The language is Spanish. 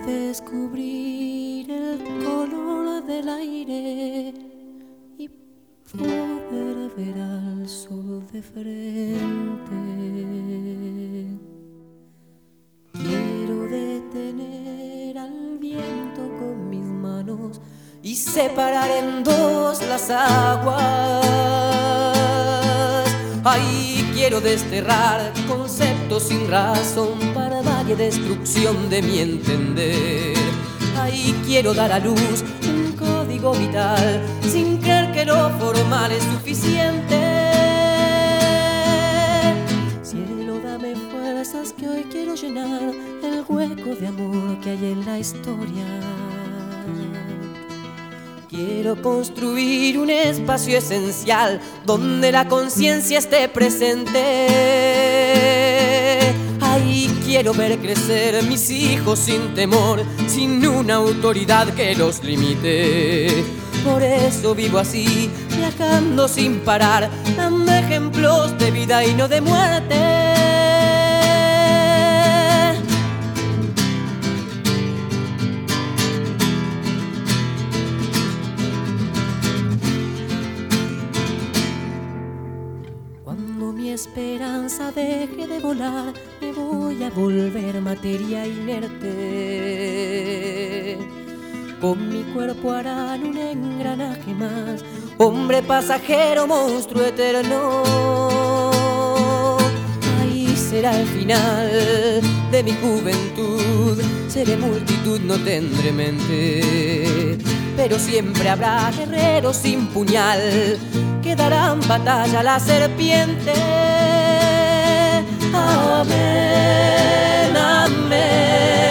descubrir el color del aire y poder ver al sol de frente. Quiero detener al viento con mis manos y separar en dos las aguas. Ahí quiero desterrar conceptos sin razón para darle destrucción de mi entender. Ahí quiero dar a luz un código vital sin creer que lo formal es suficiente. Cielo, dame fuerzas que hoy quiero llenar el hueco de amor que hay en la historia. Quiero construir un espacio esencial donde la conciencia esté presente. Ahí quiero ver crecer mis hijos sin temor, sin una autoridad que los limite. Por eso vivo así, viajando sin parar, dando ejemplos de vida y no de muerte. Mi esperanza deje de volar, me voy a volver materia inerte. Con mi cuerpo harán un engranaje más, hombre pasajero, monstruo eterno. Ahí será el final de mi juventud, seré multitud, no tendré mente. Pero siempre habrá guerreros sin puñal que darán batalla a la serpiente. Amén, amén.